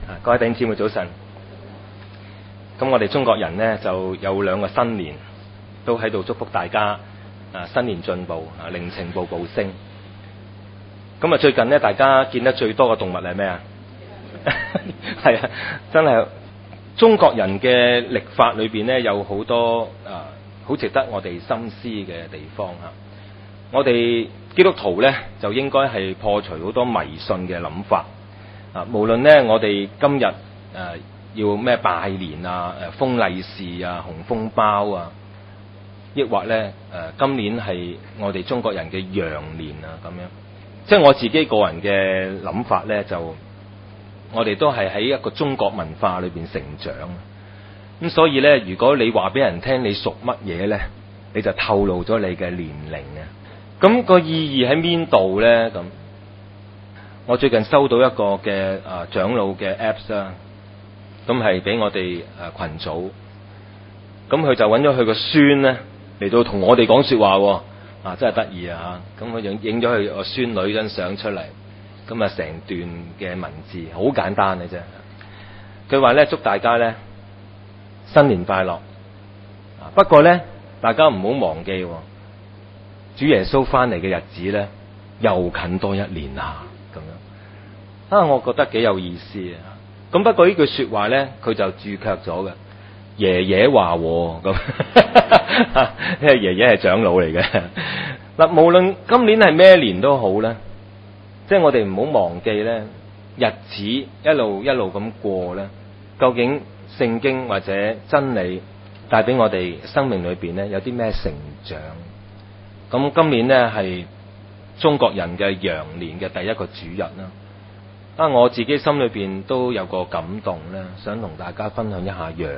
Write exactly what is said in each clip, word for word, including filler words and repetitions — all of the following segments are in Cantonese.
各位弟兄姊妹早晨。咁我哋中國人呢，就有兩個新年，都喺度祝福大家啊新年進步啊，靈情步步升。咁啊最近呢，大家見得最多嘅動物係咩啊？係啊，真係中國人嘅曆法裏邊呢，有好多啊好值得我哋深思嘅地方吓。我哋基督徒呢，就應該係破除好多迷信嘅諗法啊！無論呢，我哋今日誒、啊、要咩拜年啊、誒封利是啊、紅封包啊，抑或呢，誒、啊、今年係我哋中國人嘅羊年啊，咁樣，即係我自己個人嘅諗法呢，就我哋都係喺一個中國文化裏邊成長，咁所以呢，如果你話俾人聽你屬乜嘢呢，你就透露咗你嘅年齡啊！咁個意義喺邊度呢？咁我最近收到一個嘅啊長老嘅 apps 啦，咁係俾我哋啊群組，咁佢就揾咗佢個孫呢嚟到同我哋講說話，啊真係得意啊！咁佢影影咗佢個孫女張相出嚟，咁啊成段嘅文字好簡單嘅啫。佢話呢，祝大家呢新年快樂，不過呢，大家唔好忘記。主耶穌翻嚟嘅日子呢，又近多一年啦，咁樣啊，我覺得幾有意思啊！咁不過呢句說話呢，佢就注腳咗嘅。爺爺話咁，因為爺爺係長老嚟嘅。嗱，無論今年係咩年都好呢，即係我哋唔好忘記呢，日子一路一路咁過呢，究竟聖經或者真理帶俾我哋生命裏邊呢，有啲咩成長？咁今年呢，係中國人嘅羊年嘅第一個主日啦。啊，我自己心裏邊都有個感動呢，想同大家分享一下羊。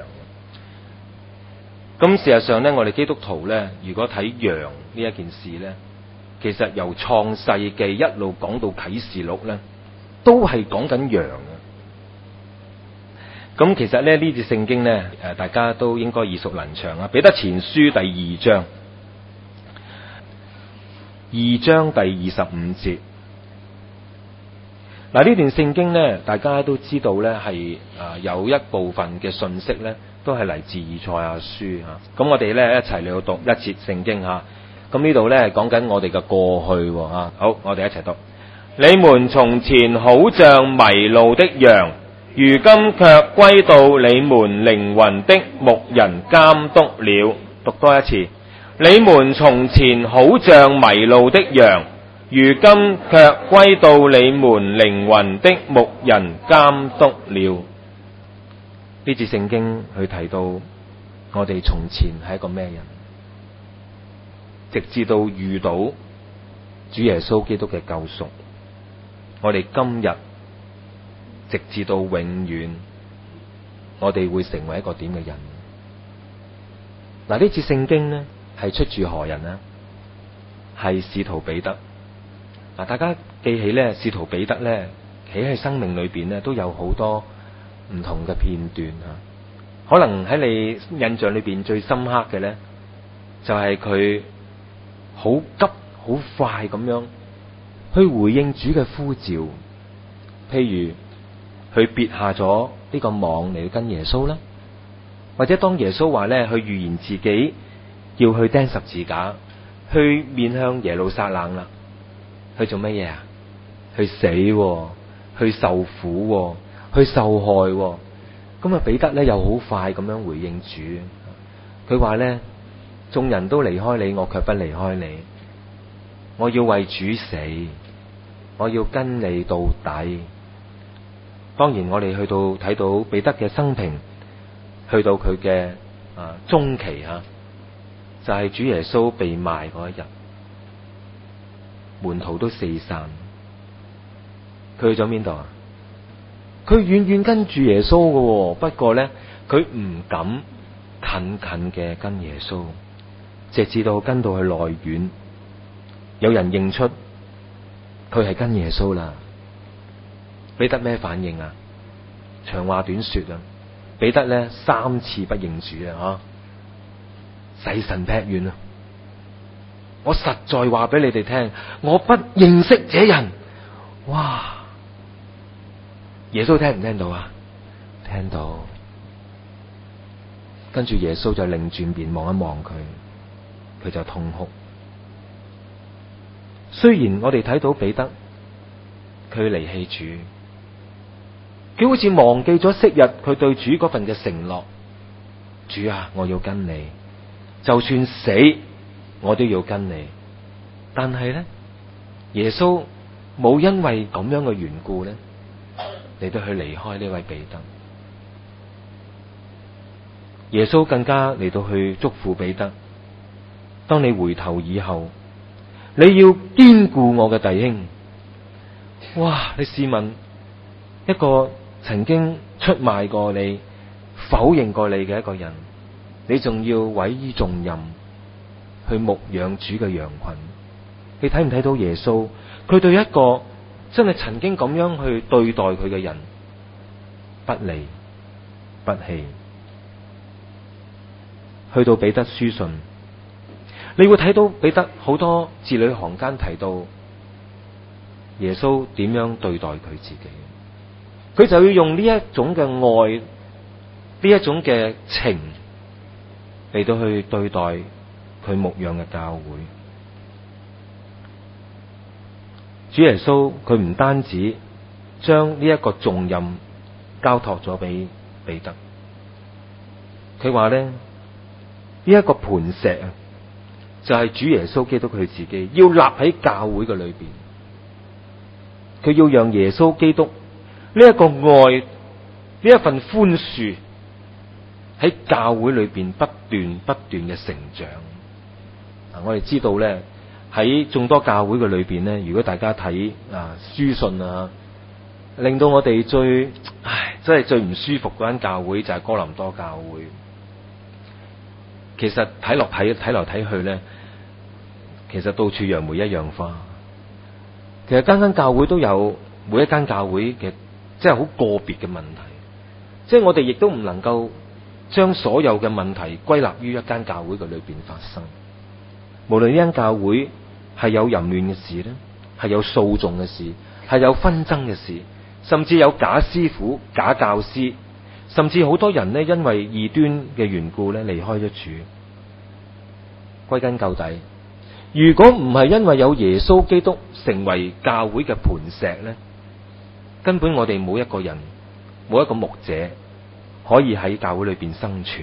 咁事實上呢，我哋基督徒呢，如果睇羊呢一件事呢，其實由創世紀一路講到啟示錄呢，都係講緊羊嘅。咁其實呢，呢節聖經呢，誒大家都應該耳熟能詳啊。彼得前書第二章。二章第二十五節，嗱呢段聖經呢，大家都知道呢係啊有一部分嘅信息呢，都係嚟自以賽亞書吓。咁我哋呢一齊嚟到讀一節聖經吓。咁呢度呢係講緊我哋嘅過去吓。好，我哋一齊讀。你們從前好像迷路的羊，如今卻歸到你們靈魂的牧人監督了。讀多一次。你們從前好像迷路的羊，如今卻歸到你們靈魂的牧人監督了。呢節聖經去提到我哋從前係一個咩人，直至到遇到主耶穌基督嘅救贖，我哋今日直至到永遠，我哋會成為一個點嘅人？嗱，呢節聖經呢，係出自何人呢？係使徒彼得。嗱，大家記起咧，使徒彼得咧，企喺生命裏邊咧，都有好多唔同嘅片段啊。可能喺你印象裏邊最深刻嘅咧，就係佢好急、好快咁樣去回應主嘅呼召。譬如佢撇下咗呢個網嚟跟耶穌啦，或者當耶穌話咧，去預言自己要去釘十字架，去面向耶路撒冷啦，去做乜嘢啊？去死，去受苦，去受害。咁啊，彼得咧又好快咁樣回應主，佢話咧：眾人都離開你，我卻不離開你。我要為主死，我要跟你到底。當然，我哋去到睇到彼得嘅生平，去到佢嘅啊中期吓。就係主耶穌被賣嗰一日，門徒都四散。佢去咗邊度啊？佢遠遠跟住耶穌嘅，不過呢，佢唔敢近近嘅跟耶穌，直至到跟到去內院，有人認出佢係跟耶穌啦。彼得咩反應啊？長話短說啊，彼得呢三次不認主啊，誓神劈願啊！我實在話俾你哋聽，我不認識這人。哇！耶穌聽唔聽到啊？ 聽到，跟住耶穌就擰轉面望一望佢，佢就痛哭。雖然我哋睇到彼得佢離棄主，佢好似忘記咗昔日佢對主嗰份嘅承諾，主啊，我要跟你，就算死我都要跟你。但係咧，耶穌冇因為咁樣嘅緣故咧嚟到去離開呢位彼得。耶穌更加嚟到去囑咐彼得，當你回頭以後，你要堅固我嘅弟兄。哇！你試問一個曾經出賣過你、否認過你嘅一個人，你仲要委以重任去牧養主嘅羊群？你睇唔睇到耶穌？佢對一個真係曾經咁樣去對待佢嘅人，不離不棄。去到彼得書信，你會睇到彼得好多字裏行間提到耶穌點樣對待佢自己，佢就要用呢一種嘅愛，呢一種嘅情嚟到去對待佢牧養嘅教會。主耶穌佢唔單止將呢一個重任交託咗俾彼得，佢話咧，呢一個磐石啊，就係主耶穌基督佢自己要立喺教會嘅裏邊，佢要讓耶穌基督呢一個愛，呢一份寬恕喺教會裏邊不斷不斷嘅成長。啊，我哋知道咧，喺眾多教會嘅裏邊咧，如果大家睇啊書信啊，令到我哋最唉真係最唔舒服嗰間教會就係哥林多教會。其實睇落睇睇嚟睇去咧，其實到處楊梅一樣花。其實間間教會都有每一間教會嘅即係好個別嘅問題，即係我哋亦都唔能夠將所有嘅問題歸納於一間教會嘅裏邊發生。無論呢間教會係有淫亂嘅事咧，係有訴訟嘅事，係有紛爭嘅事，甚至有假師傅、假教師，甚至好多人呢，因為異端嘅緣故咧離開咗主。歸根究底，如果唔係因為有耶穌基督成為教會嘅磐石咧，根本我哋冇一個人，冇一個牧者可以喺教會裏邊生存。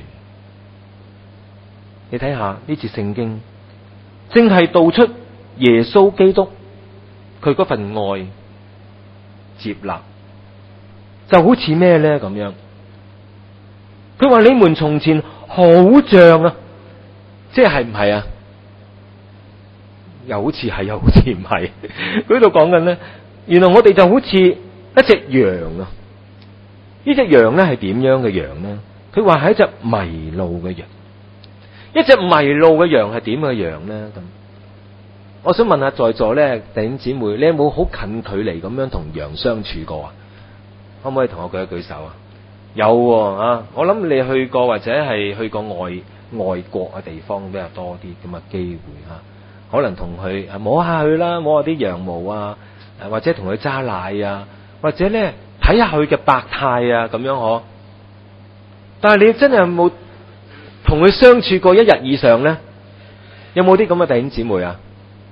你睇下呢節聖經，正係道出耶穌基督佢嗰份愛接納，就好似咩咧咁樣？佢話你們從前好像啊，即係係唔係啊？又好似係，又好似唔係。佢喺度講緊咧，原來我哋就好似一隻羊啊！呢隻羊咧係點樣嘅羊咧？佢話係一隻迷路嘅羊。一隻迷路嘅羊係點嘅羊咧？咁，我想問下在座咧弟兄姊妹，你有冇好近距離咁樣同羊相處過啊？可唔可以同我舉一舉手啊？有啊！我諗你去過或者係去過外外國嘅地方比較多啲咁嘅機會啊，可能同佢摸下佢啦，摸下啲羊毛啊，或者同佢揸奶啊，或者咧睇下佢嘅百態啊，咁樣嗬。但係你真係有冇同佢相處過一日以上咧？有冇啲咁嘅弟兄姊妹啊？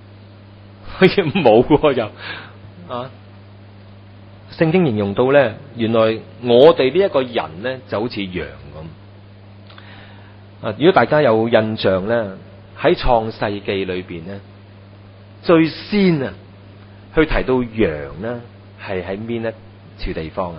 冇喎又啊！聖經形容到咧，原來我哋呢一個人咧就好似羊咁。啊，如果大家有印象咧，喺創世記裏邊咧，最先啊去提到羊咧，係喺邊一處地方啊？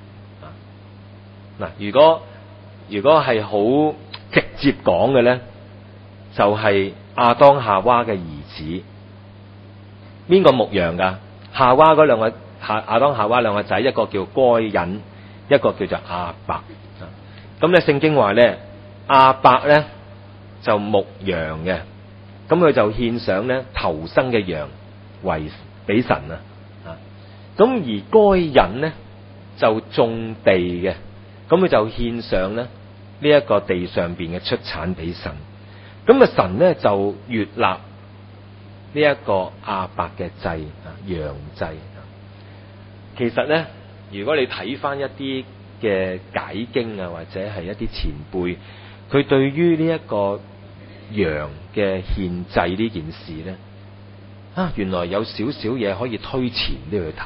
嗱，如果如果係好直接講嘅咧，就係亞當夏娃嘅兒子。邊個牧羊噶？夏娃嗰兩個夏亞當夏娃兩個仔，一個叫該隱，一個叫做亞伯。咁咧聖經話咧，亞伯咧就牧羊嘅，咁佢就獻上咧頭生嘅羊為俾神啊。咁而該隱咧就種地嘅，咁佢就獻上咧呢一個地上邊嘅出產俾神。咁啊神咧就悅納呢一個亞伯嘅祭啊，羊祭。其實咧，如果你睇翻一啲嘅解經啊，或者係一啲前輩，佢對於呢一個羊嘅獻祭呢件事呢，啊，原來有少少嘢可以推前啲去睇。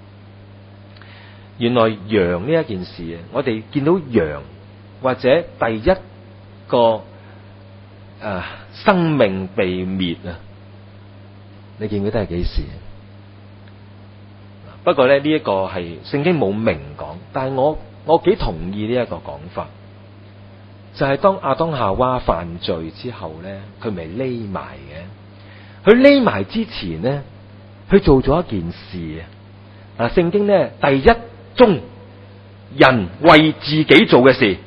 原來羊呢一件事啊，我哋見到羊或者第一個誒、呃、生命被滅啊，你記唔記得係幾時？不過咧，呢、這、一個係聖經冇明講，但係我我幾同意呢一個講法，就係、是、當亞當夏娃犯罪之後咧，佢咪匿埋嘅。佢匿埋之前咧，佢做咗一件事啊！嗱，聖經咧第一宗人為自己做嘅事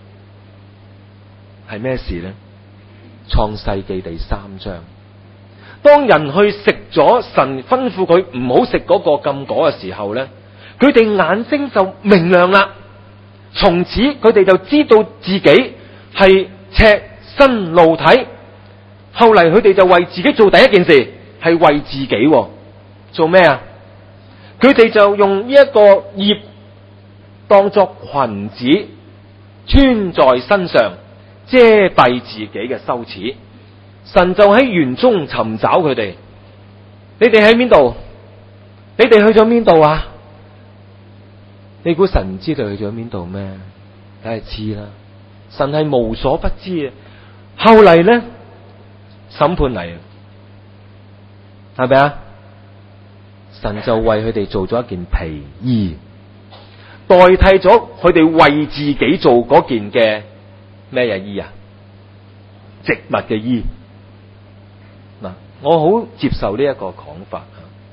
係咩事咧？創世記第三章。當人去食咗神吩咐佢唔好食嗰個禁果嘅時候呢，佢哋眼睛就明亮啦。從此佢哋就知道自己係赤身露體。後嚟佢哋就為自己做第一件事，係為自己做咩啊？佢哋就用呢一個葉當作裙子穿在身上，遮蔽自己嘅羞恥。神就喺園中尋找佢哋，你哋喺邊度？你哋去咗邊度啊？你估神唔知道去咗邊度咩？梗係知啦，神係無所不知嘅。後嚟咧，審判嚟，係咪啊？神就為佢哋做咗一件皮衣，代替咗佢哋為自己做嗰件嘅咩嘢衣啊？植物嘅衣。嗱，我好接受呢一個講法。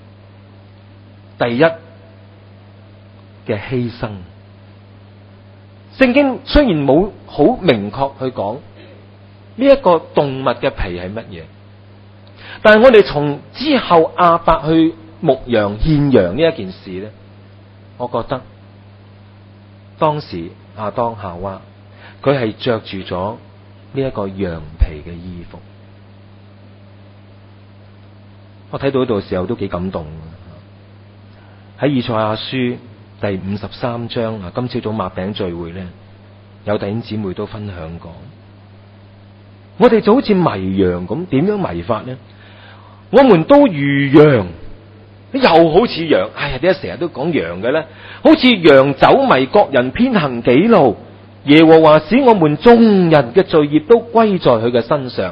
第一嘅犧牲，聖經雖然冇好明確去講呢一個動物嘅皮係乜嘢，但係我哋從之後亞伯去牧羊獻羊呢一件事咧，我覺得當時亞當夏娃佢係着住咗呢一個羊皮嘅衣服。我睇到呢度嘅時候都幾感動。喺以賽亞書第五十三章啊，今朝早擘餅聚會咧，有弟兄姊妹都分享過。我哋就好似迷羊咁，點樣迷法呢？我們都如羊，又好似羊。哎呀，點解成日都講羊嘅咧？好似羊走迷，各人偏行己路。耶和華使我們眾人嘅罪孽都歸在佢嘅身上。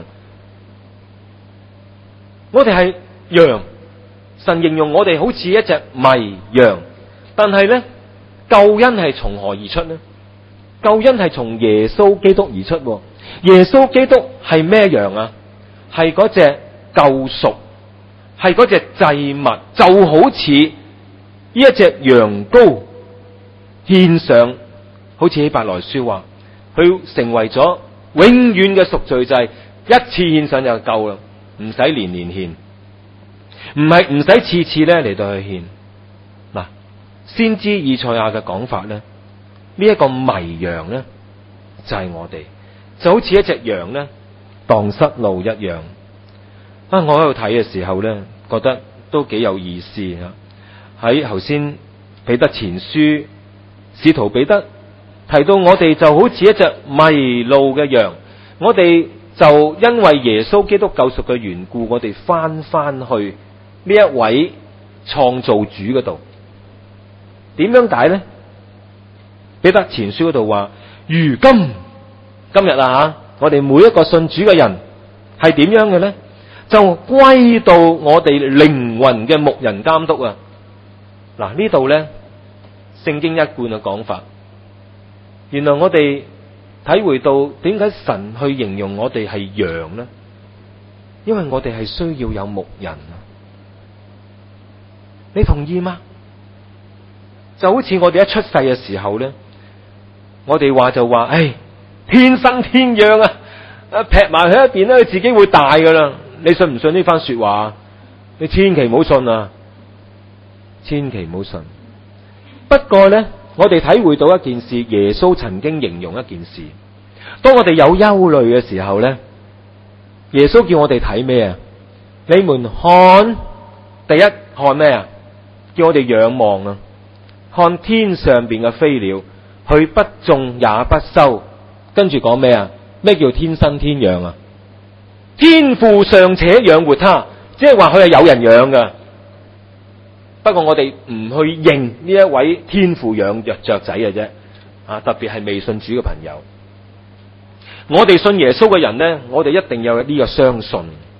我哋係羊，神形容我哋好似一隻迷羊，但係呢，救恩係從何而出呢？救恩係從耶穌基督而出。耶穌基督係咩羊啊？係嗰隻救贖，係嗰隻祭物，就好似呢一隻羊羔獻上，好似希伯來書話，佢成為咗永遠嘅贖罪祭，一次獻上就夠啦，唔使年年獻。唔係唔使次次咧嚟到去獻。嗱，先知以賽亞嘅講法咧，呢一個迷羊咧就係我哋，就好似一隻羊咧蕩失路一樣。啊，我喺度睇嘅時候咧，覺得都幾有意思啊！喺頭先彼得前書，使徒彼得提到我哋就好似一隻迷路嘅羊，我哋就因為耶穌基督救贖嘅緣故，我哋翻翻去呢一位創造主嗰度。點樣解呢？彼得前書嗰度話，如今今日啊吓，我哋每一個信主嘅人係點樣嘅呢？就歸到我哋靈魂嘅牧人監督啊！嗱，呢度呢，聖經一貫嘅講法，原來我哋體會到點解神去形容我哋係羊呢？因為我哋係需要有牧人啊！你同意嗎？就好似我哋一出世嘅時候呢，我哋話就話，唉，天生天養啊！啊，劈埋喺一邊咧，佢自己會大噶啦。你信唔信呢番說話？你千祈唔好信啊！千祈唔好信。不過呢，我哋體會到一件事，耶穌曾經形容一件事。當我哋有憂慮嘅時候呢，耶穌叫我哋睇咩啊？你們看，第一看咩啊？叫我哋仰望啊，看天上邊嘅飛鳥， 佢不種也不收。跟住講咩啊？咩叫天生天養啊？天父尚且養活他，即係話佢係有人養噶。不過我哋唔去認呢一位天父養雀雀仔嘅啫。啊，特別係未信主嘅朋友，我哋信耶穌嘅人呢，我哋一定有呢個相信。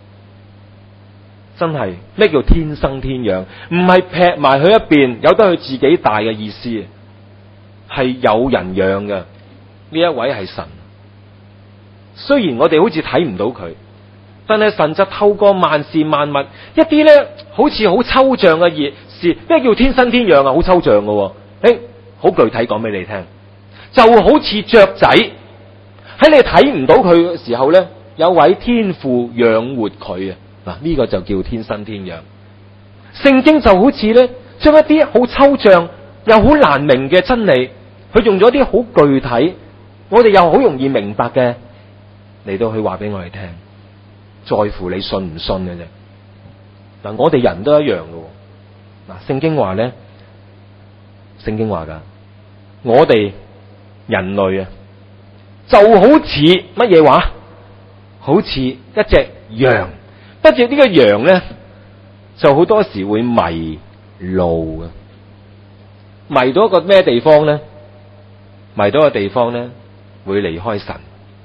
真係咩叫天生天養？唔係劈埋佢一邊，由得佢自己大嘅意思，係有人養嘅。呢一位係神。雖然我哋好似睇唔到佢，但係神就透過萬事萬物一啲呢，好似好抽象嘅嘢事。咩叫天生天養啊？好抽象嘅，誒，好具體講俾你聽，就好似雀仔喺你睇唔到佢嘅時候呢，有位天父養活佢啊！嗱，呢個就叫天生天養。聖經就好似呢，將一啲好抽象又好難明嘅真理，佢用咗啲好具體，我哋又好容易明白嘅嚟到去話俾我哋聽，在乎你信唔信嘅啫。嗱，我哋人都一樣嘅。嗱，聖經話呢，聖經話噶，我哋人類啊，就好似乜嘢話？好似一隻羊。不過呢個羊呢，就好多時會迷路嘅，迷到一個咩地方呢？迷到一個地方呢，會離開神，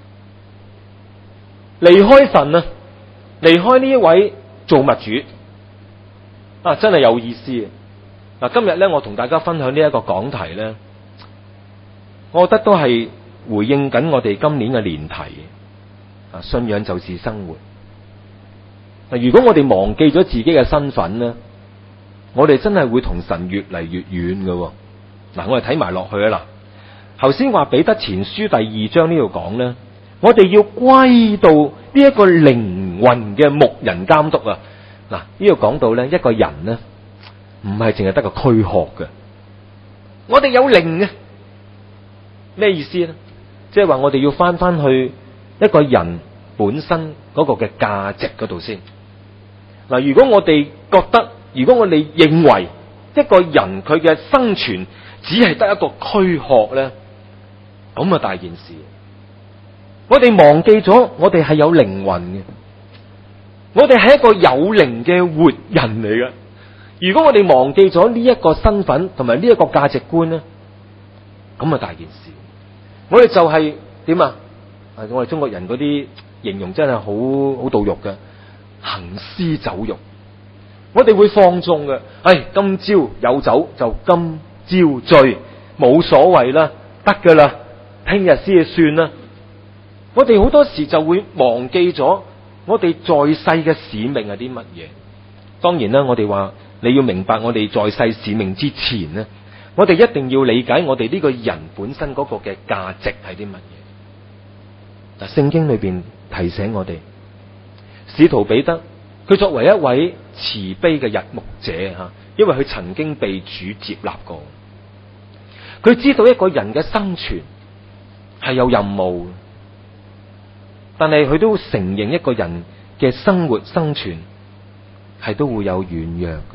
離開神啊，離開呢一位造物主啊，真係有意思嘅。嗱，今日呢，我同大家分享呢一個講題呢，我覺得都係回應緊我哋今年嘅年題啊，信仰就是生活。如果我哋忘記咗自己嘅身份呢，我哋真係會同神越嚟越遠嘅。嗱，我哋睇埋落去啊啦。頭先話彼得前書第二章呢度講呢，我哋要歸到呢一個靈魂嘅牧人監督啊。嗱，呢度講到呢，一個人呢，唔係淨係得個軀殼嘅，我哋有靈嘅。咩意思呢？即係話我哋要翻翻去一個人本身嗰個嘅價值嗰度先。嗱，如果我哋覺得，如果我哋認為一個人佢嘅生存只係得一個軀殼咧，咁啊大件事。我哋忘記咗，我哋係有靈魂嘅，我哋係一個有靈嘅活人嚟嘅。如果我哋忘記咗呢一個身份同埋呢一個價值觀咧，咁啊大件事。我哋就係點啊？我哋中國人嗰啲形容真係好好到肉嘅。行屍走肉，我哋會放縱嘅。唉，今朝有酒就今朝醉，冇所謂啦，得噶啦，聽日先算啦。我哋好多時就會忘記咗我哋在世嘅使命係啲乜嘢。當然啦，我哋話你要明白我哋在世使命之前呢，我哋一定要理解我哋呢個人本身嗰個嘅價值係啲乜嘢。嗱，聖經裏邊提醒我哋。使徒彼得，佢作為一位慈悲嘅日牧者吓，因為佢曾經被主接納過，佢知道一個人嘅生存係有任務，但係佢都承認一個人嘅生活生存係都會有軟弱嘅，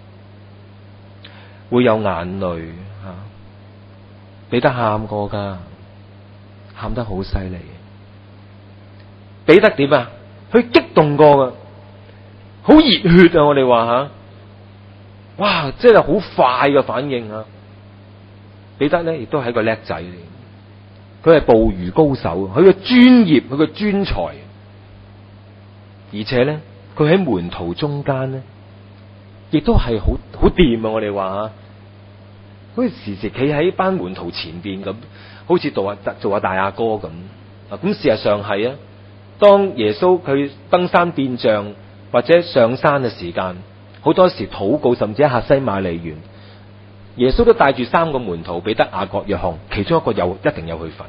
會有眼淚吓。彼得喊過噶，喊得好犀利。彼得點啊？佢激動過噶，好熱血啊！我哋話吓，哇，真係好快嘅反應啊！彼得咧亦都係一個叻仔嚟，佢係捕魚高手，佢嘅專業，佢嘅專才，而且咧佢喺門徒中間咧，亦都係好好掂啊！我哋話吓，好似時時企喺班門徒前邊咁，好似做下做下大阿哥咁啊！咁事實上係啊。當耶穌佢登山變像或者上山嘅時間，好多時禱告，甚至喺客西馬尼園，耶穌都帶住三個門徒，彼得、雅各、約翰，其中一個有一定有去份。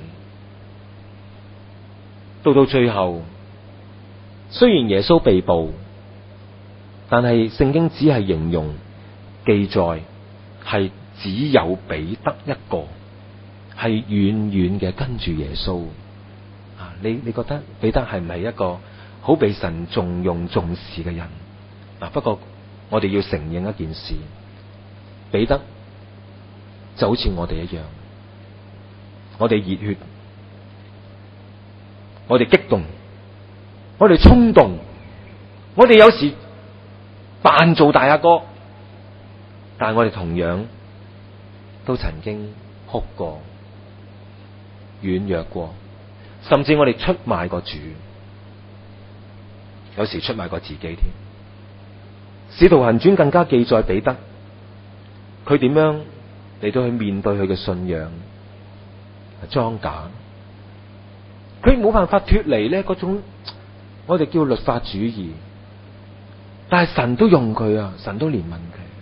到到最後，雖然耶穌被捕，但係聖經只係形容記載係只有彼得一個係遠遠嘅跟住耶穌。你你覺得彼得係唔係一個好被神重用重視嘅人？嗱，不過我哋要承認一件事，彼得就好似我哋一樣， 我哋熱血，我哋激動，我哋衝動，我哋有時扮做大阿哥，但係我哋同樣都曾經哭過、軟弱過，甚至我哋出賣過主，有時出賣過自己添。使徒行傳更加記載彼得，佢點樣嚟到去面對佢嘅信仰裝假，佢冇辦法脫離呢嗰種我哋叫律法主義，但係神都用佢啊，神都憐憫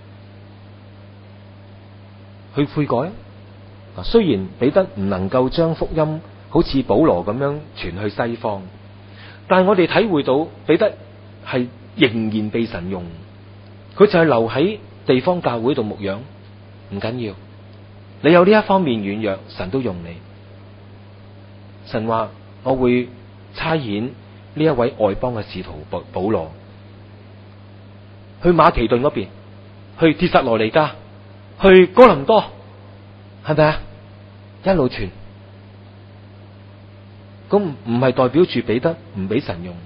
佢，去悔改。嗱，雖然彼得唔能夠將福音好似保羅咁樣傳去西方，但係我哋體會到彼得係仍然被神用，佢就係留喺地方教會度牧養，唔緊要，你有呢一方面軟弱，神都用你。神話我會差遣呢一位外邦嘅使徒保保羅去馬其頓嗰邊，去帖撒羅尼迦，去哥林多，係咪啊？一路傳，咁唔係代表住彼得唔俾神用。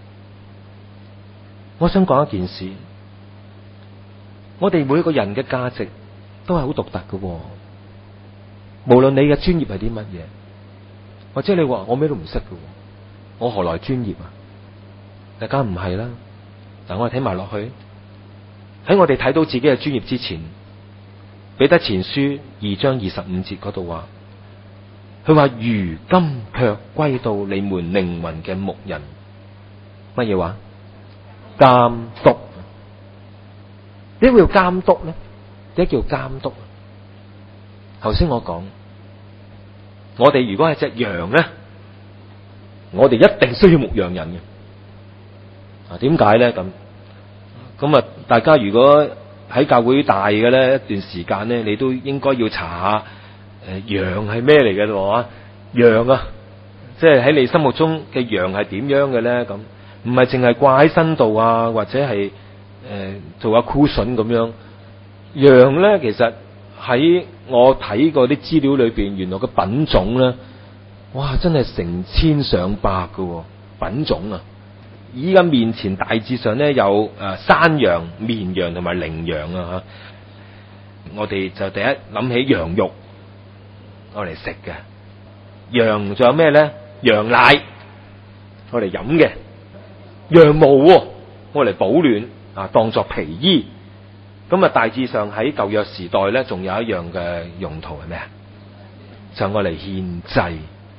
我想講一件事，我哋每一個人嘅價值都係好獨特嘅，無論你嘅專業係啲乜嘢，或者你話我咩都唔識嘅，我何來專業啊？大家唔係啦。嗱，我哋睇埋落去，喺我哋睇到自己嘅專業之前，彼得前書二章二十五節嗰度話，佢話如今卻歸到你們靈魂嘅牧人，乜嘢話？監督。點解叫監督咧？點解叫監督？頭先我講，我哋如果係隻羊咧，我哋一定需要牧羊人嘅。啊，點解咧？咁咁啊，大家如果喺教會大嘅咧，一段時間咧，你都應該要查下，誒、呃，羊係咩嚟嘅咯？羊啊，即係喺你心目中嘅羊係點樣嘅咧？咁唔係淨係掛喺身度啊，或者係誒、呃、做下箍筍咁樣。羊咧，其實喺我睇過啲資料裏邊，原來個品種咧，哇，真係成千上百嘅品種啊！依家面前大致上咧有誒山羊、綿羊同埋羚羊啊吓，我哋就第一諗起羊肉，我嚟食嘅。羊仲有咩咧？羊奶，我嚟飲嘅。羊毛，我嚟保暖啊，當作皮衣。咁啊，大致上喺舊約時代咧，仲有一樣嘅用途係咩啊？就我嚟獻祭。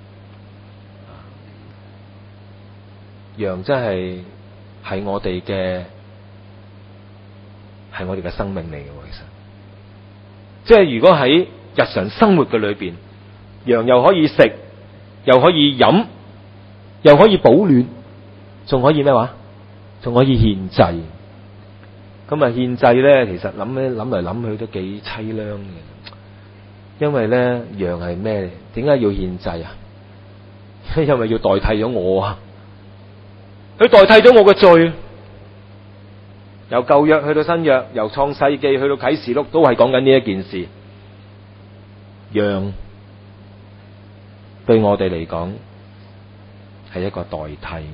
羊真係係我哋嘅係我哋嘅生命嚟嘅，其實即係如果喺日常生活嘅裏邊，羊又可以食，又可以飲，又可以保暖，仲可以咩話？仲可以獻祭。咁啊，獻祭咧，其實諗咧諗嚟諗去都幾淒涼嘅，因為咧羊係咩？點解要獻祭啊？因為要代替咗我啊！佢代替咗我嘅罪，由舊約去到新約，由創世記去到啟示錄，都係講緊呢一件事。羊對我哋嚟講係一個代替，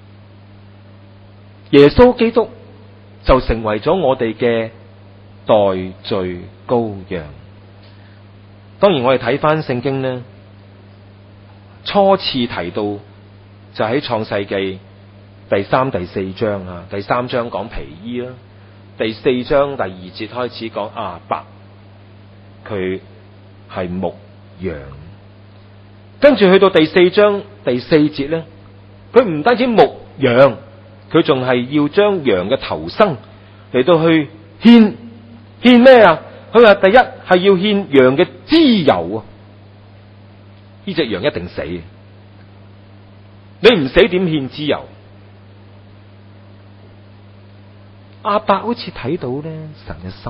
耶穌基督就成為咗我哋嘅代罪羔羊。當然我哋睇翻聖經呢，初次提到就喺創世記第三、第四章啊，第三章講皮衣啦，第四章第二節開始講亞伯，佢係牧羊，跟住去到第四章第四節咧，佢唔單止牧羊，佢仲係要將羊嘅頭生嚟到去獻獻咩啊？佢話第一係要獻羊嘅脂油啊，呢隻羊一定死，你唔死點獻脂油？亞伯好似睇到咧神嘅心。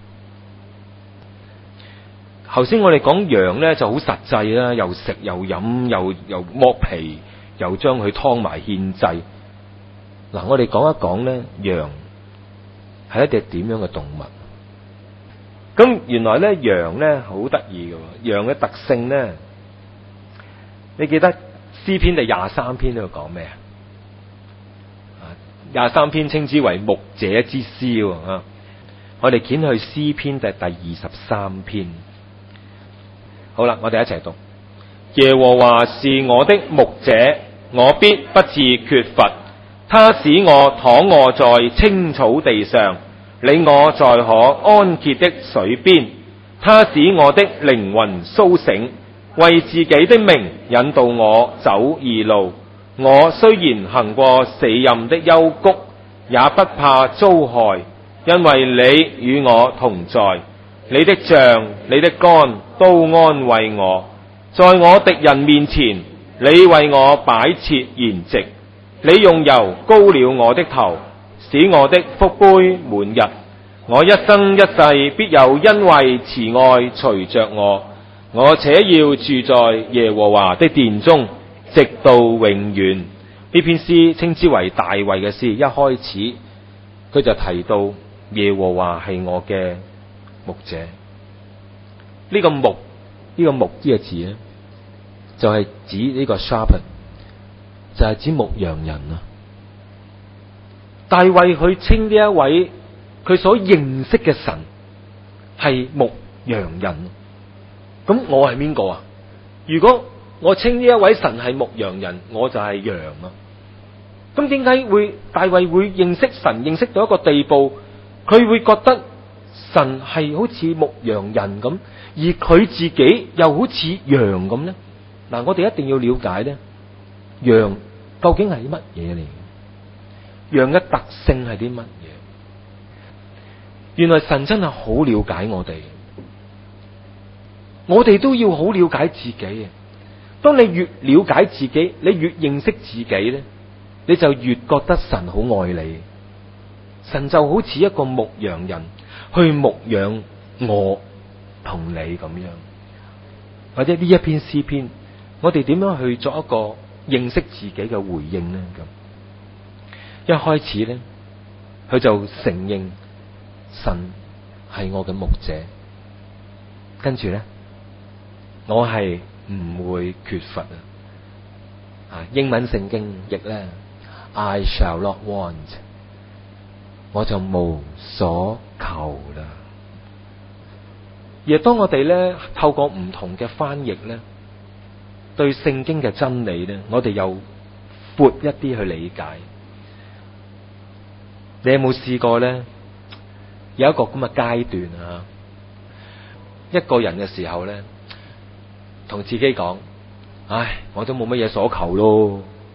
頭先我哋講羊咧就好實際啦，又食又飲又又剝皮，又將佢劏埋獻祭。嗱，我哋講一講咧，羊係一隻點樣嘅動物？咁原來咧羊咧好得意嘅，羊嘅特性咧你記得詩篇第廿三篇喺度講咩啊？廿三篇稱之為牧者之詩啊！我哋捲去詩篇第第二十三篇。好啦，我哋一齊讀。耶和華是我的牧者，我必不致缺乏。他使我躺臥在青草地上，領我在可安歇的水邊。他使我的靈魂蘇醒，為自己的名引導我走義路。我雖然行過死蔭的幽谷，也不怕遭害，因為你與我同在。你的杖、你的竿都安慰我。在我敵人面前，你為我擺設筵席。你用油膏了我的頭，使我的福杯滿溢。我一生一世必有恩惠慈愛隨着我，我且要住在耶和華的殿中，直到永遠。呢篇詩稱之為大衛嘅詩，一開始佢就提到耶和華係我嘅牧者。呢、這個牧呢、這個牧呢個字咧，就係、是、指呢個 shepherd， 就係指牧羊人啊。大衛佢稱呢一位佢所認識嘅神係牧羊人，咁我係邊個啊？如果我稱呢一位神係牧羊人，我就係羊啊。咁點解會大衛會認識神，認識到一個地步，佢會覺得神係好似牧羊人咁，而佢自己又好似羊咁呢？嗱，我哋一定要了解呢，羊究竟係啲乜嘢嚟？羊嘅特性係啲乜嘢？原來神真係好了解我哋，我哋都要好了解自己啊！當你越了解自己，你越認識自己咧，你就越覺得神好愛你。神就好似一個牧羊人去牧養我同你咁樣。或者呢一篇詩篇，我哋點樣去作一個認識自己嘅回應呢？咁一開始咧，佢就承認神係我嘅牧者，跟住咧，我係唔會缺乏啊！啊，英文聖經譯咧 ，I shall not want， 我就無所求啦。而當我哋咧透過唔同嘅翻譯咧，對聖經嘅真理咧，我哋又闊一啲去理解。你有冇試過咧？有一個咁嘅階段啊，一個人嘅時候咧，同自己講：唉，我都冇乜嘢所求咯。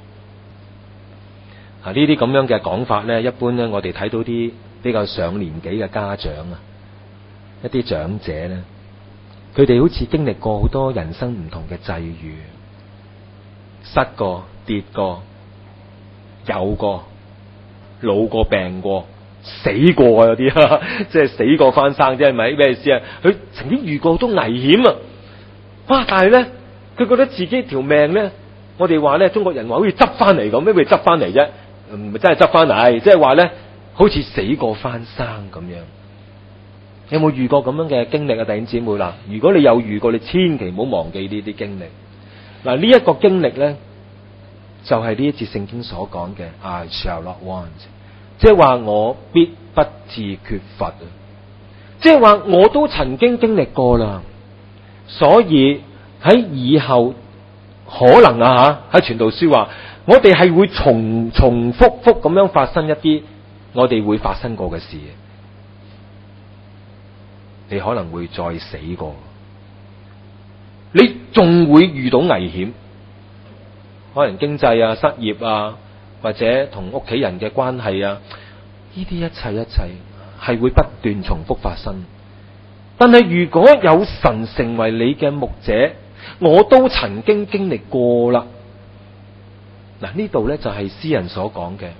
啊，呢啲咁樣嘅講法咧，一般咧，我哋睇到啲比較上年紀嘅家長啊，一啲長者咧，佢哋好似經歷過好多人生唔同嘅際遇，失過、跌過、有過、老過、病過、死過啊！有啲即係死過翻生，即係咪咩意思啊？佢曾經遇過好多危險啊！哇！但係咧，佢覺得自己條命咧，我哋話咧，中國人話好似執翻嚟咁，咩叫執翻嚟啫？唔係真係執翻嚟，即係話咧，好似死過翻生咁樣。有冇遇過咁樣嘅經歷啊？弟兄姊妹啦，如果你有遇過，你千祈唔好忘記呢啲經歷。嗱，呢一個經歷咧，就係呢一節聖經所講嘅 I shall not want， 即係話我必不致缺乏啊！即係話我都曾經經歷過啦，所以喺以後可能啊吓，喺傳道書話，我哋係會重重複複咁樣發生一啲我哋會發生過嘅事。你可能會再死過，你仲會遇到危險，可能經濟啊、失業啊，或者同屋企人嘅關係啊，呢啲一切一切係會不斷重複發生。但係如果有神成為你嘅牧者，我都曾經經歷過啦。嗱，呢度咧就係詩人所講嘅，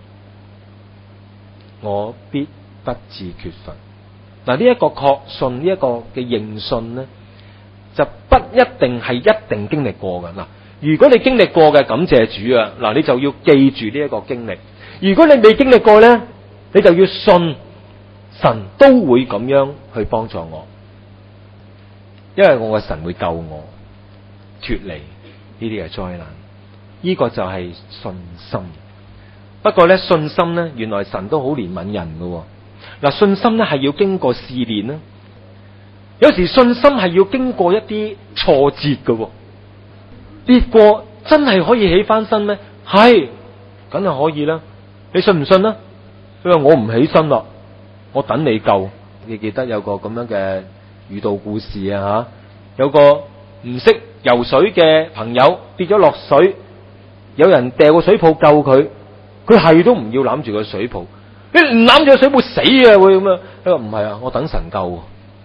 我必不致缺乏。嗱，呢一個確信，呢一個嘅認信咧，就不一定係一定經歷過嘅。嗱，如果你經歷過嘅，感謝主啊！嗱，你就要記住呢一個經歷。如果你未經歷過咧，你就要信神都會咁樣去幫助我，因為我嘅神會救我脫離呢啲係災難。呢、這個就係信心。不過咧，信心咧，原來神都好憐憫人噶。嗱，信心咧係要經過試煉啦。有時信心係要經過一啲挫折噶，跌過真係可以起翻身咩？係，梗係可以啦。你信唔信啊？佢話我唔起身啦，我等你救。你記得有個咁樣嘅遇到故事啊吓，有個唔識游水嘅朋友跌咗落水，有人掟個水泡救佢，佢係都唔要攬住個水泡。你唔攬住個水泡死啊會咁樣？佢話唔係啊，我等神救。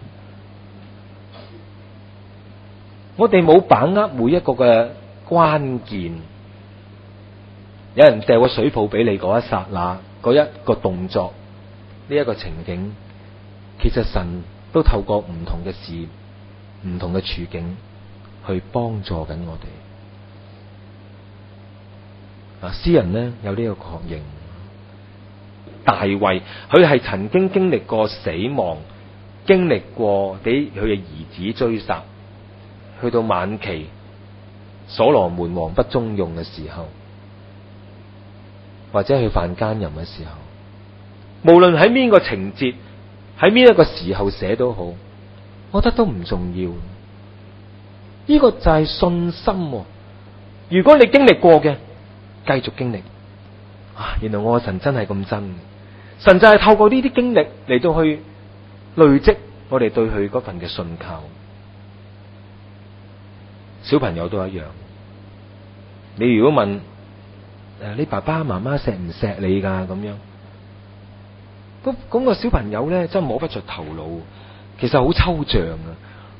我哋冇把握每一個嘅關鍵，有人掉個水泡俾你嗰一剎那，嗰一個動作，呢一個情景，其實神都透過唔同嘅事、唔同嘅處境去幫助緊我哋。啊，詩人呢有呢個確認，大衛佢係曾經經歷過死亡，經歷過俾佢嘅兒子追殺。去到晚期，所羅門王不中用嘅時候，或者去犯奸淫嘅時候，無論喺邊個情節，喺邊一個時候寫都好，我覺得都唔重要。呢個就係信心。如果你經歷過嘅，繼續經歷。啊，原來我嘅神真係咁真，神就係透過呢啲經歷嚟到去累積我哋對佢嗰份嘅信靠。小朋友都一樣，你如果問誒，你爸爸媽媽錫唔錫你噶咁樣，咁咁個小朋友咧真係摸不着頭腦，其實好抽象啊！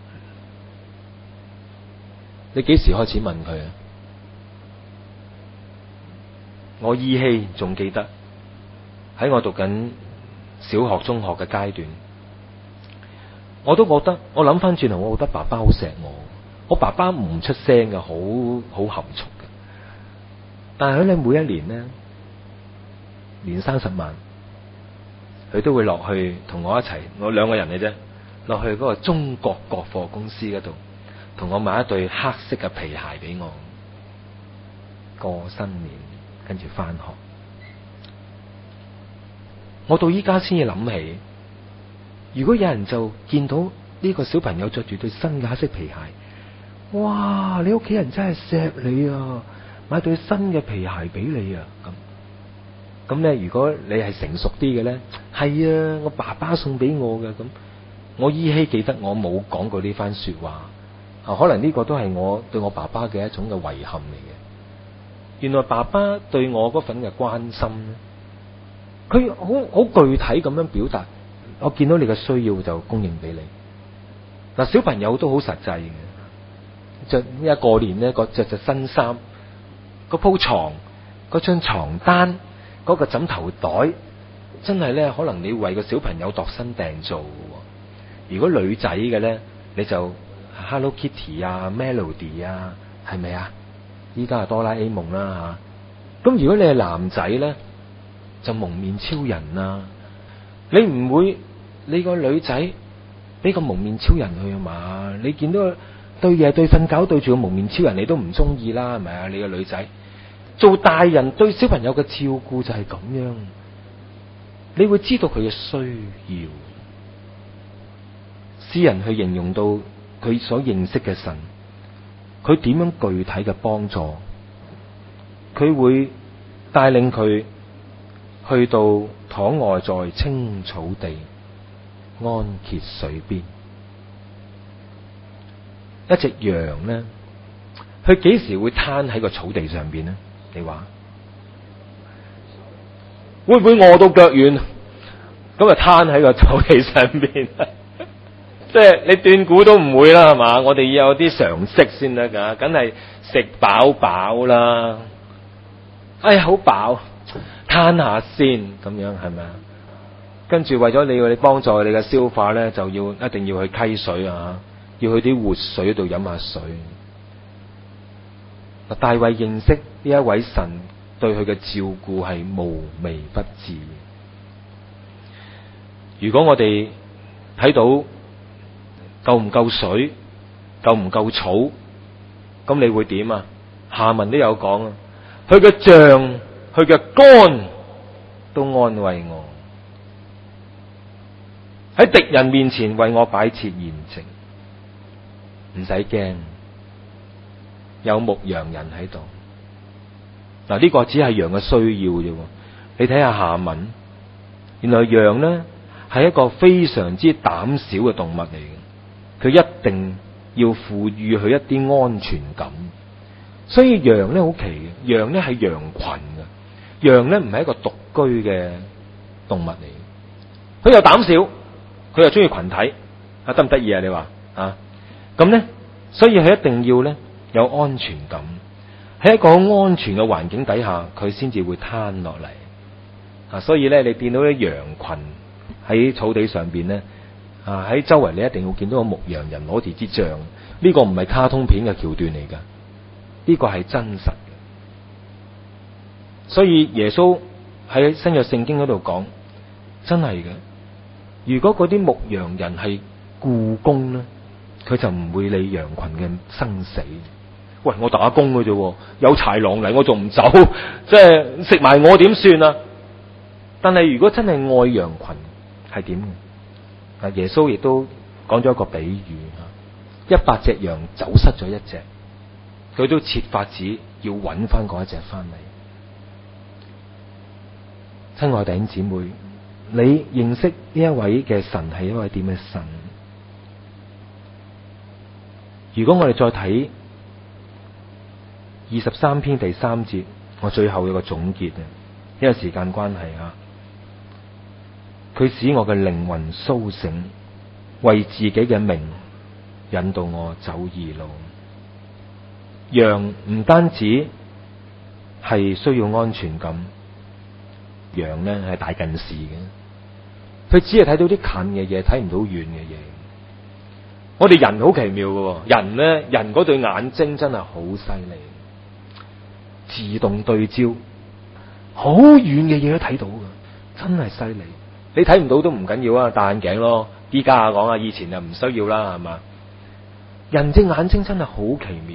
你幾時開始問佢啊？我依稀仲記得喺我讀緊小學、中學嘅階段，我都覺得我諗翻轉頭，我覺得爸爸好錫我。我爸爸唔出聲嘅，好好含蓄嘅。但係佢咧每一年咧，年三十晚，佢都會落去同我一齊，我兩個人嘅啫，落去嗰個中國國貨公司嗰度，同我買一對黑色嘅皮鞋俾我，過新年跟住翻學。我到依家先至諗起，如果有人就見到呢個小朋友着住對新嘅黑色皮鞋，哇！你屋企人真係錫你啊，買對新嘅皮鞋俾你啊，咁咁咧，如果你係成熟啲嘅咧，係啊，我爸爸送俾我嘅，咁我依稀記得我冇講過呢番說話啊，可能呢個都係我對我爸爸嘅一種嘅遺憾嚟嘅。原來爸爸對我嗰份嘅關心咧，佢好好具體咁樣表達，我見到你嘅需要就供應俾你。嗱，小朋友都好實際嘅。着一過年咧，個着着新衫，嗰鋪床，嗰張床單，嗰個枕頭袋，真係咧，可能你為個小朋友度身訂做嘅。如果女仔嘅咧，你就 Hello Kitty 啊 ，Melody 啊，係咪啊？依家係哆啦 A 夢啦吓。咁如果你係男仔咧，就蒙面超人啊。你唔會，你個女仔俾個蒙面超人去啊嘛？你見到對夜對瞓覺對住個蒙面超人，你都唔中意啦，係咪啊？你個女仔做大人對小朋友嘅照顧就係咁樣，你會知道佢嘅需要。詩人去形容到佢所認識嘅神，佢點樣具體嘅幫助，佢會帶領佢去到躺臥在青草地，安歇水邊。一隻羊咧，佢幾時會攤喺個草地上邊呢？你話會唔會餓到腳軟？咁啊攤喺個草地上邊，即係你斷估都唔會啦，係嘛？我哋要有啲常識先得噶，梗係食飽飽啦。哎呀，好飽，攤下先，咁樣係咪啊？跟住為咗你你幫助你嘅消化咧，就要一定要去溪水啊。要去啲活水度飲下水。嗱，大衛認識呢一位神對佢嘅照顧係無微不至。如果我哋睇到夠唔夠水，夠唔夠草，咁你會點啊？ 下文都有講啊，佢嘅杖、佢嘅竿都安慰我，喺敵人面前為我擺設筵席，唔使驚，有牧羊人喺度。嗱，呢個只係羊嘅需要啫。你睇下下文，原來羊呢係一個非常之膽小嘅動物嚟嘅，佢一定要賦予佢一啲安全感。所以羊呢好奇嘅，羊呢係羊群嘅，羊呢唔係一個獨居嘅動物嚟嘅，佢又膽小，佢又中意群體，啊得唔得意啊？你話啊？咁呢，所以佢一定要呢有安全感，喺一個好安全嘅環境底下，佢先至會攤落嚟。啊，所以咧，你見到啲羊群喺草地上邊咧，啊喺周圍你一定會見到個牧羊人攞住支杖，呢個唔係卡通片嘅橋段嚟噶，呢個係真實嘅。所以耶穌喺新約聖經嗰度講，真係嘅。如果嗰啲牧羊人係僱工咧，佢就唔會理羊群嘅生死。喂，我打工嘅啫，有豺狼嚟我仲唔走，即係食埋我點算啊？但係如果真係愛羊群係點嘅？啊，耶穌亦都講咗一個比喻，一百隻羊走失咗一隻，佢都設法子要揾翻嗰一隻翻嚟。親愛弟兄姊妹，你認識呢一位嘅神係一位點嘅神？如果我哋再睇二十三篇第三節，我最後有個總結啊，因為時間關係啊。佢使我嘅靈魂甦醒，為自己嘅名引導我走義路。羊唔單止係需要安全感，羊呢係大近視嘅，佢只係睇到啲近嘅嘢，睇唔到遠嘅嘢。我哋人好奇妙嘅，人呢，人嗰對眼睛真係好犀利，自動對焦，好遠嘅嘢都睇到嘅，真係犀利。你睇唔到都唔緊要啊，戴眼鏡咯。依家啊講啊，以前就唔需要啦，係嘛？人隻眼睛真係好奇妙。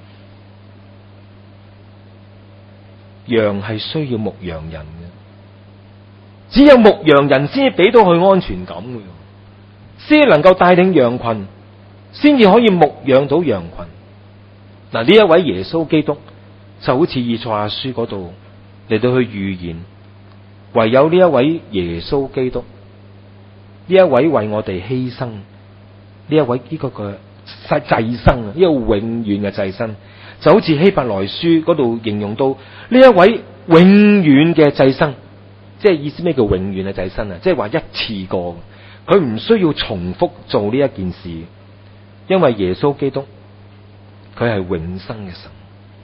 羊係需要牧羊人嘅，只有牧羊人先至俾到佢安全感嘅，先能夠帶領羊群，先至可以牧養到羊群。嗱，呢一位耶穌基督就好似以賽亞書嗰度嚟到去預言。唯有呢一位耶穌基督，呢一位為我哋犧牲，呢一位呢個嘅祭牲啊，呢個永遠嘅祭牲，就好似希伯來書嗰度形容到呢一位永遠嘅祭牲，即係意思咩叫永遠嘅祭牲啊？即係話一次過，佢唔需要重複做呢一件事，因為耶穌基督佢係永生嘅神，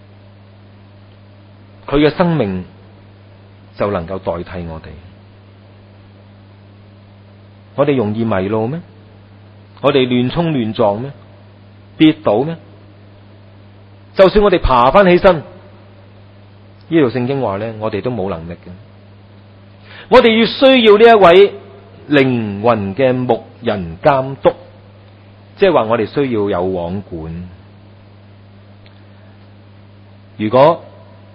佢嘅生命就能夠代替我哋。我哋容易迷路咩？我哋亂衝亂撞咩？跌倒咩？就算我哋爬翻起身，呢度聖經話咧，我哋都冇能力嘅。我哋要需要呢一位靈魂嘅牧人監督，即係話我哋需要有網管。如果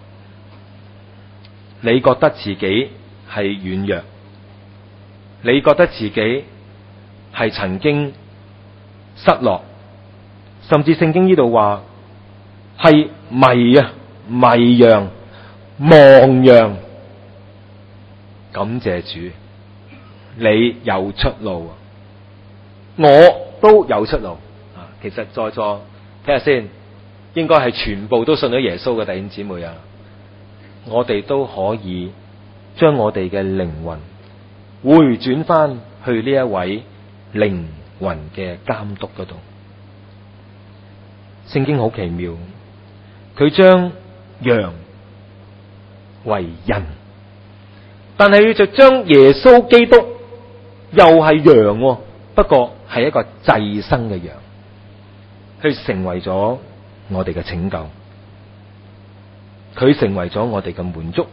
你覺得自己係軟弱，你覺得自己係曾經失落，甚至聖經呢度話係迷啊迷羊忘羊，感謝主，你有出路，我都有出路啊！其實在座睇下先，應該係全部都信咗耶穌嘅弟兄姊妹啊！我哋都可以將我哋嘅靈魂回轉翻去呢一位靈魂嘅監督嗰度。聖經好奇妙，佢將羊為人，但係佢就將耶穌基督又係羊，不過係一個祭牲嘅羊，佢成為咗我哋嘅拯救。佢成為咗我哋嘅滿足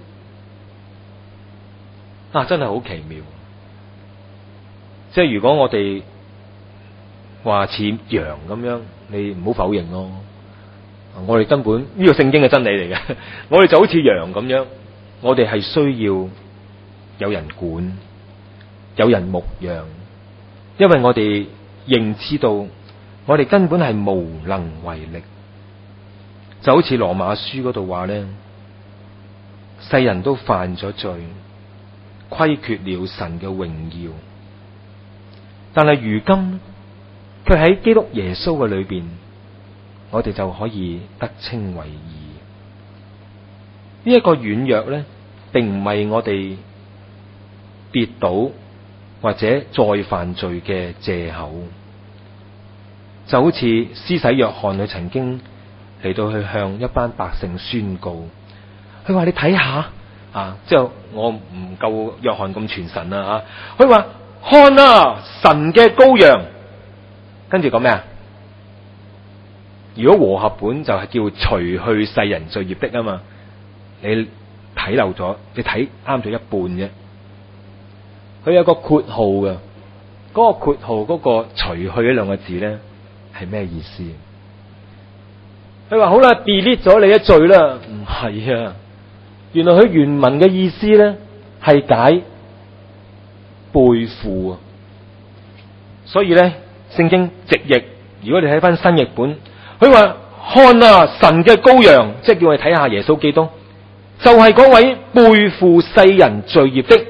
啊！真係好奇妙。即係如果我哋話似羊咁樣，你唔好否認咯。 我哋根本呢個聖經嘅真理嚟嘅，我哋就好似羊咁樣，我哋係需要有人管，有人牧養，因為我哋認知到我哋根本係無能為力，就好似羅馬書嗰度話咧，世人都犯咗罪，虧缺了神嘅榮耀，但係如今佢喺基督耶穌嘅裏邊，我哋就可以得稱為義。呢一個軟弱咧，並唔係我哋跌倒或者再犯罪嘅借口，就好似施洗約翰佢曾經嚟到去向一班百姓宣告，佢話你睇下啊，即係我唔夠約翰咁傳神啊吓，佢話看啊，神嘅羔羊，跟住講咩啊？如果和合本就係叫除去世人罪孽的啊嘛，你睇漏咗，你睇啱咗一半啫。佢有個括號嘅，嗰個括號嗰個除去呢兩個字咧係咩意思？佢話好啦 delete 咗你一罪啦，唔係啊，原來佢原文嘅意思咧係解背負啊，所以咧聖經直譯，如果你睇翻新譯本，佢話看啊，神嘅羔羊，即係叫我哋睇下耶穌基督，就係嗰位背負世人罪孽的。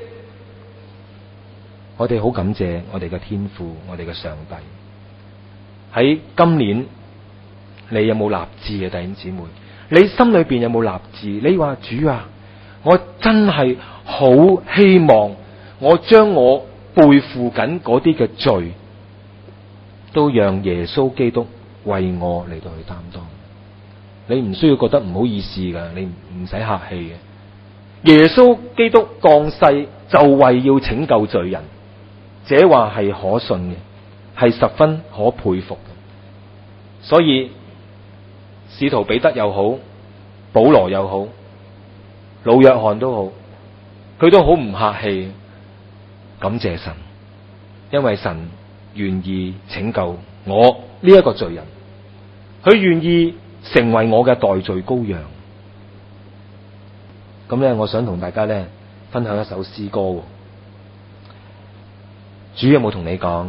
我哋好感謝我哋嘅天父，我哋嘅上帝。喺今年你有冇立志嘅弟兄姊妹？你心裏邊有冇立志？你話主啊，我真係好希望我將我背負緊嗰啲嘅罪，都讓耶穌基督為我嚟到去擔當。你唔需要覺得唔好意思噶，你唔使客氣嘅。耶穌基督降世就為要拯救罪人，這話係可信嘅，係十分可佩服嘅。所以使徒彼得又好，保羅又好，老約翰都好，佢都好唔客氣，感謝神，因為神願意拯救我呢一個罪人，佢願意成為我嘅代罪羔羊。咁咧，我想同大家咧分享一首詩歌。主有冇同你講，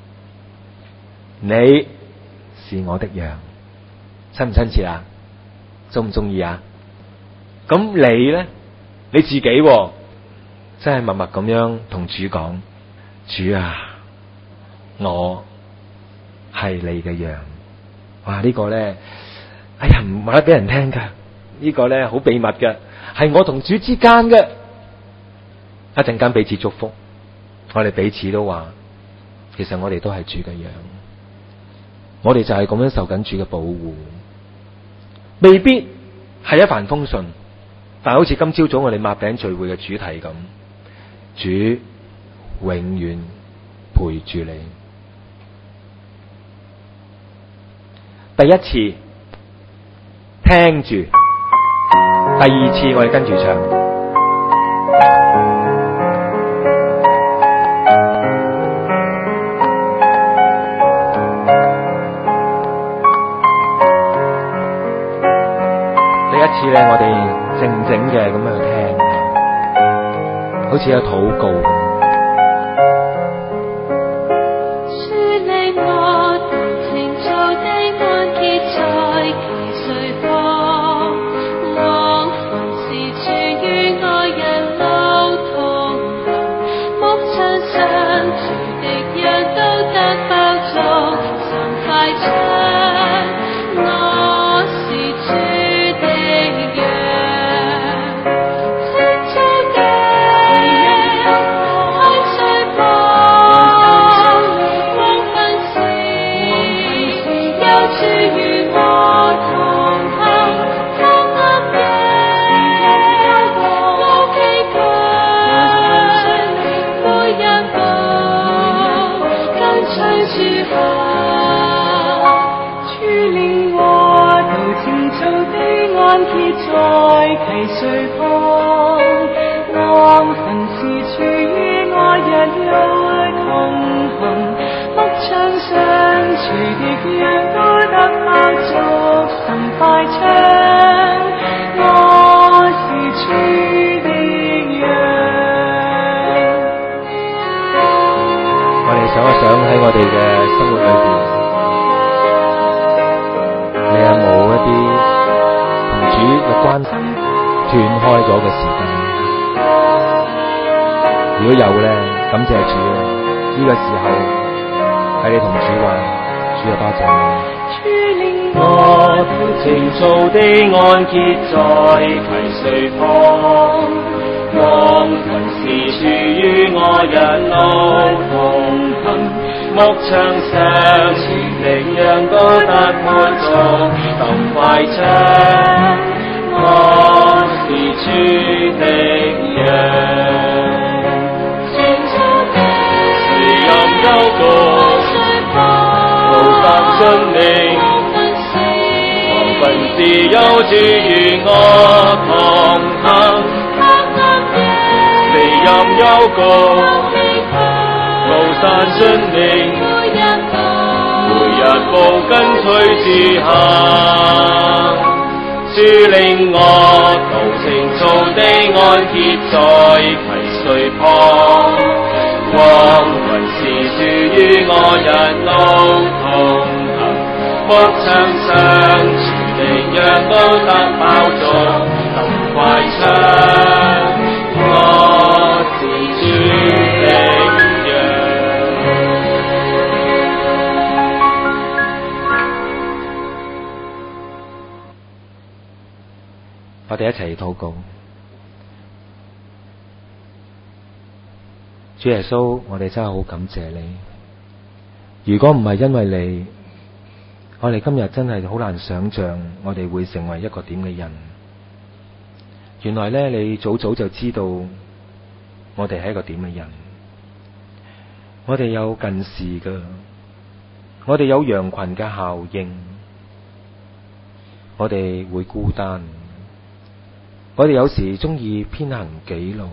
你是我的羊，親唔親切啊？中唔中意啊？咁你咧，你自己真係默默咁樣同主講，主啊，我係你嘅羊。哇！這個、呢個咧，哎呀，唔話得俾人聽噶，這個、呢個咧好秘密嘅，係我同主之間嘅。一陣間彼此祝福，我哋彼此都話，其實我哋都係主嘅羊，我哋就係咁樣受緊主嘅保護，未必係一帆風順，但係好似今朝早我哋擘餅聚會嘅主題咁，主永遠陪住你。第一次聽住，第二次我哋跟住唱。第一次咧，我哋靜靜嘅咁樣去聽，好似有禱告咁。 相處的樣都得包足，神快斷開咗嘅時間。如果有咧，感謝主啊！呢、這個時候喺你同主話，主啊，多謝你。 我情造的按揭在溪水旁，望雲是處於我日路同行，牧場上全力讓都得滿足，更快將我是主的羊。誰任幽谷路上順利，凡事有主與我同行，離任幽谷，路山順利，每日步跟隨之行。主領我道情造的按揭在溪水旁，光雲是處於我日路同行，牧場上全力讓都得飽足，更快唱我是主的羊。 我哋一齊禱告。主耶穌，我哋真係好感謝你。如果唔係因為你，我哋今日真係好難想象我哋會成為一個點嘅人。原來咧，你早早就知道我哋係一個點嘅人。我哋有近視噶，我哋有羊群嘅效應，我哋會孤單，我哋有時中意偏行己路，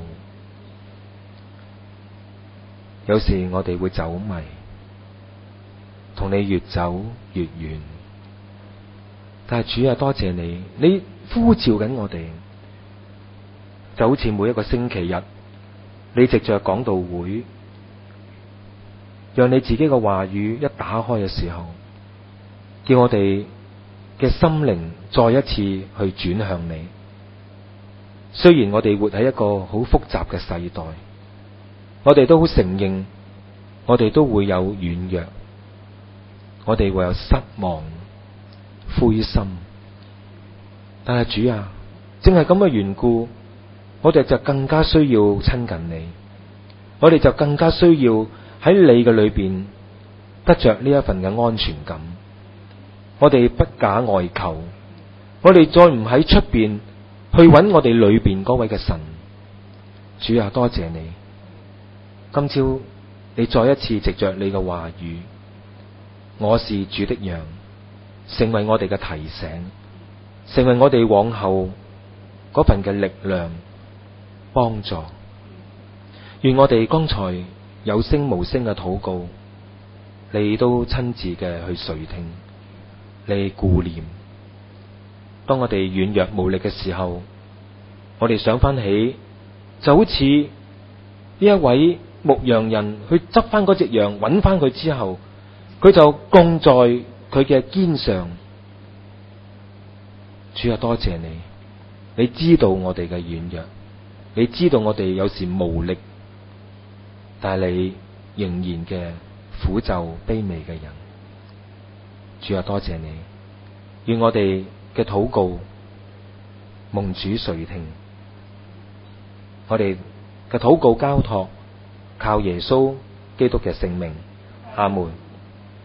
有時我哋會走迷，同你越走越遠。但係主啊，多謝你，你呼召緊我哋，就好似每一個星期日，你藉着講道會，讓你自己嘅話語一打開嘅時候，叫我哋嘅心靈再一次去轉向你。雖然我哋活喺一個好複雜嘅世代，我哋都好承認，我哋都會有軟弱，我哋會有失望、灰心。但係主啊，正係咁嘅緣故，我哋就更加需要親近你，我哋就更加需要喺你嘅裏邊得着呢一份嘅安全感。我哋不假外求，我哋再唔喺出邊去揾我哋裏邊嗰位嘅神。主啊，多謝你，今朝你再一次藉着你嘅話語，我是主的羊，成為我哋嘅提醒，成為我哋往後嗰份嘅力量幫助。願我哋剛才有聲無聲嘅禱告，你都親自嘅去垂聽，你顧念。當我哋軟弱無力嘅時候，我哋想翻起，就好似呢一位牧羊人去執翻嗰隻羊，揾翻佢之後，佢就降在佢嘅肩上。主啊，多謝你，你知道我哋嘅軟弱，你知道我哋有時無力，但係你仍然嘅俯就卑微嘅人。主啊，多謝你，願我哋嘅禱告蒙主垂聽，我哋嘅禱告交託靠耶穌基督嘅聖名，阿門。